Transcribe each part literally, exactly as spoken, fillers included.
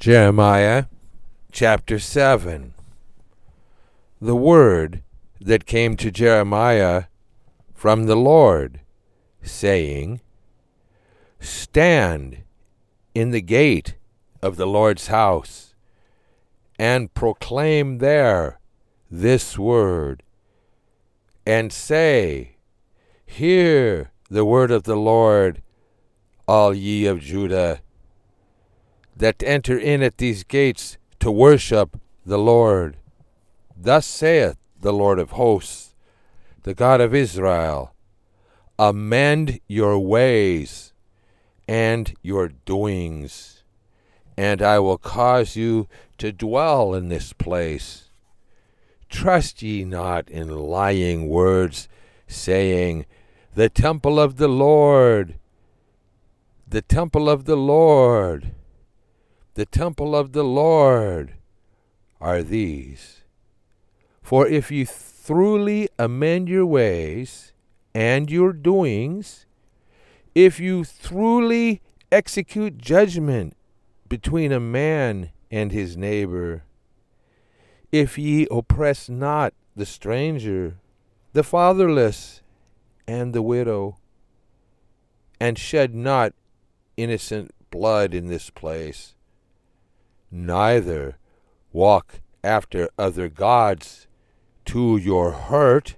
Jeremiah chapter seven. The word that came to Jeremiah from the Lord, saying, Stand in the gate of the Lord's house, and proclaim there this word, and say, Hear the word of the Lord, all ye of Judah, that enter in at these gates to worship the Lord. Thus saith the Lord of hosts, the God of Israel, Amend your ways and your doings, and I will cause you to dwell in this place. Trust ye not in lying words, saying, The temple of the Lord, the temple of the Lord, the temple of the Lord are these. For if you truly amend your ways and your doings, if you truly execute judgment between a man and his neighbor, if ye oppress not the stranger, the fatherless, and the widow, and shed not innocent blood in this place, neither walk after other gods to your hurt,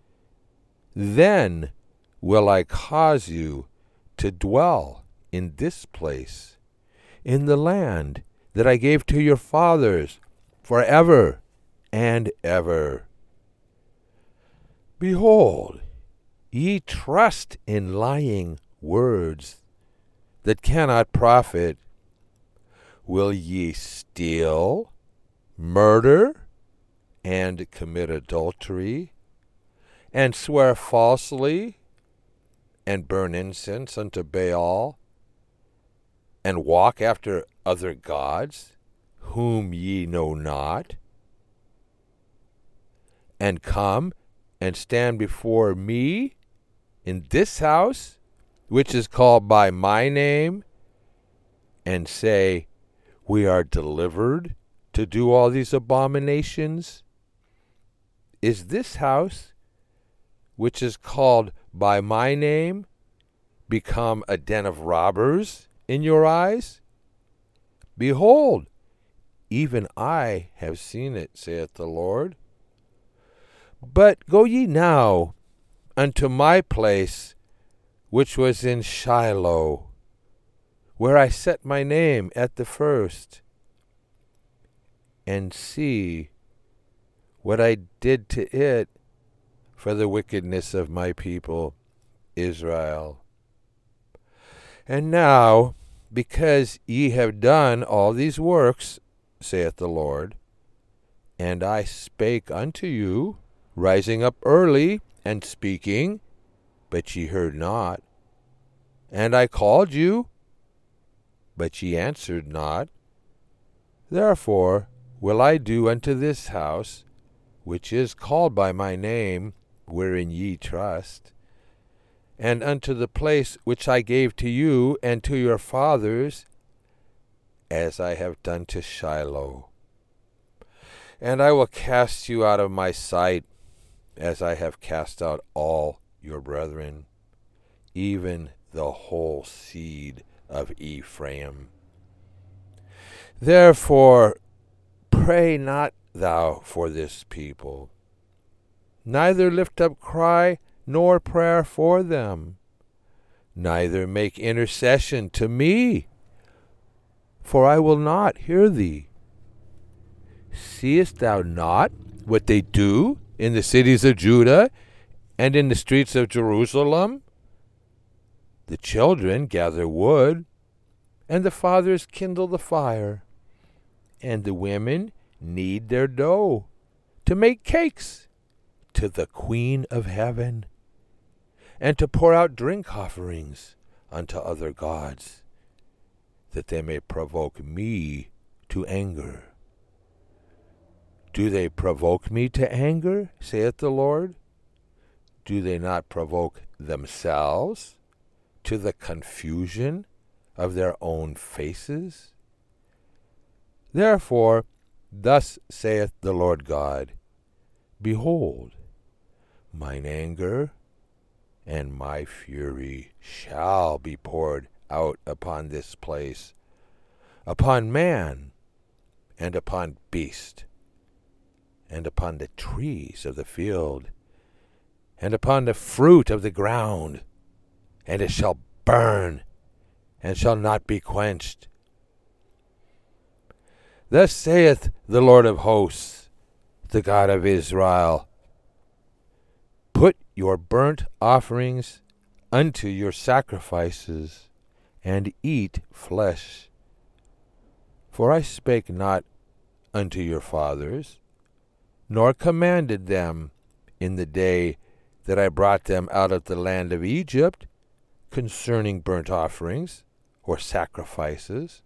then will I cause you to dwell in this place, in the land that I gave to your fathers forever and ever. Behold, ye trust in lying words that cannot profit. Will ye steal, murder, and commit adultery, and swear falsely, and burn incense unto Baal, and walk after other gods, whom ye know not, and come and stand before me in this house, which is called by my name, and say, We are delivered to do all these abominations? Is this house, which is called by my name, become a den of robbers in your eyes? Behold, even I have seen it, saith the Lord. But go ye now unto my place, which was in Shiloh, where I set my name at the first, and see what I did to it for the wickedness of my people Israel. And now, because ye have done all these works, saith the Lord, and I spake unto you, rising up early and speaking, but ye heard not, and I called you, but ye answered not, therefore will I do unto this house, which is called by my name, wherein ye trust, and unto the place which I gave to you and to your fathers, as I have done to Shiloh. And I will cast you out of my sight, as I have cast out all your brethren, even the whole seed of Ephraim. Therefore pray not thou for this people, neither lift up cry nor prayer for them, neither make intercession to me, for I will not hear thee. Seest thou not what they do in the cities of Judah and in the streets of Jerusalem? The children gather wood, and the fathers kindle the fire, and the women knead their dough to make cakes to the Queen of Heaven, and to pour out drink offerings unto other gods, that they may provoke me to anger. Do they provoke me to anger, saith the Lord? Do they not provoke themselves to the confusion of their own faces? Therefore, thus saith the Lord God, Behold, mine anger and my fury shall be poured out upon this place, upon man, and upon beast, and upon the trees of the field, and upon the fruit of the ground, and it shall burn, and shall not be quenched. Thus saith the Lord of hosts, the God of Israel, Put your burnt offerings unto your sacrifices, and eat flesh. For I spake not unto your fathers, nor commanded them in the day that I brought them out of the land of Egypt concerning burnt offerings or sacrifices.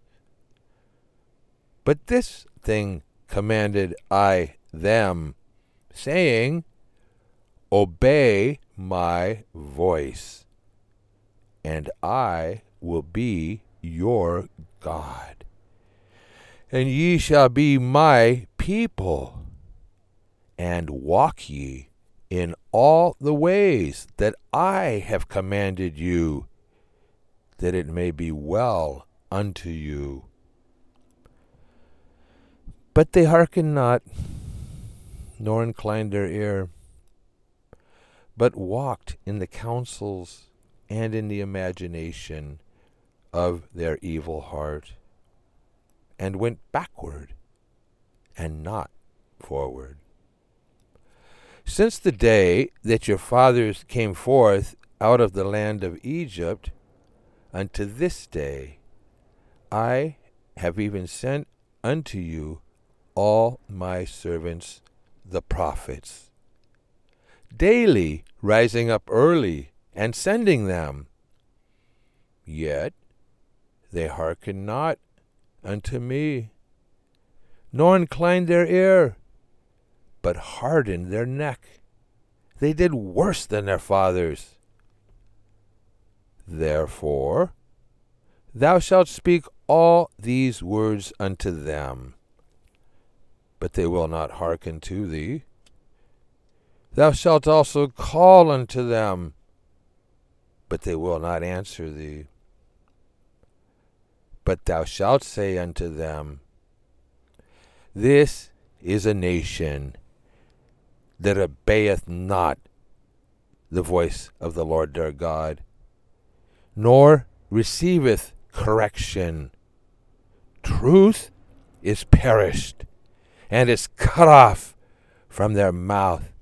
But this thing commanded I them, saying, Obey my voice, and I will be your God, and ye shall be my people, and walk ye in all the ways that I have commanded you, that it may be well unto you. But they hearkened not, nor inclined their ear, but walked in the counsels and in the imagination of their evil heart, and went backward and not forward. Since the day that your fathers came forth out of the land of Egypt unto this day, I have even sent unto you all my servants the prophets, daily rising up early and sending them. Yet they hearken not unto me, nor inclined their ear, but hardened their neck. They did worse than their fathers. Therefore thou shalt speak all these words unto them, but they will not hearken to thee. Thou shalt also call unto them, but they will not answer thee. But thou shalt say unto them, This is a nation that obeyeth not the voice of the Lord their God, nor receiveth correction. Truth is perished, and is cut off from their mouth.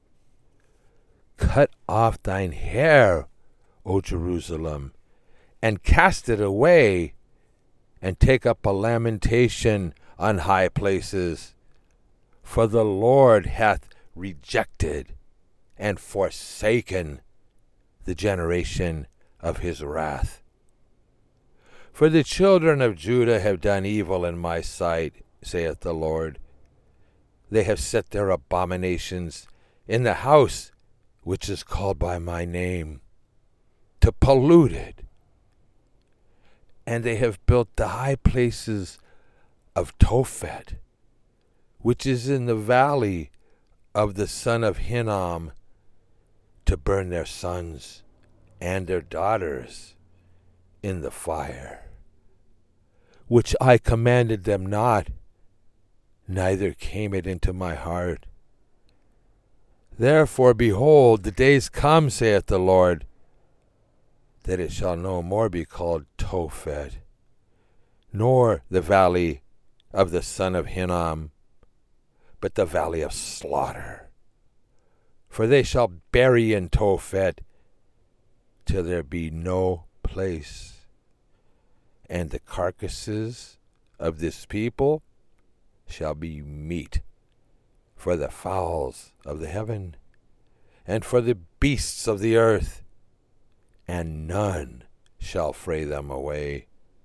Cut off thine hair, O Jerusalem, and cast it away, and take up a lamentation on high places. For the Lord hath rejected and forsaken the generation of his wrath. For the children of Judah have done evil in my sight, saith the Lord. They have set their abominations in the house which is called by my name, to pollute it. And they have built the high places of Tophet, which is in the valley of the son of Hinnom, to burn their sons and their daughters in the fire, which I commanded them not, neither came it into my heart. Therefore, behold, the days come, saith the Lord, that it shall no more be called Tophet, nor the valley of the son of Hinnom, but the valley of slaughter. For they shall bury in Tophet till there be no place. And the carcasses of this people shall be meat for the fowls of the heaven, and for the beasts of the earth, and none shall fray them away.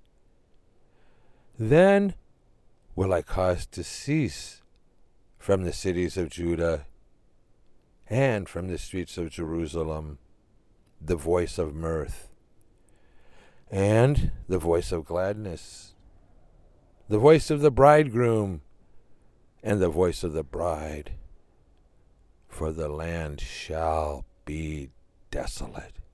Then will I cause to cease from the cities of Judah and from the streets of Jerusalem the voice of mirth and the voice of gladness. the voice of the bridegroom and the voice of the bride, for the land shall be desolate.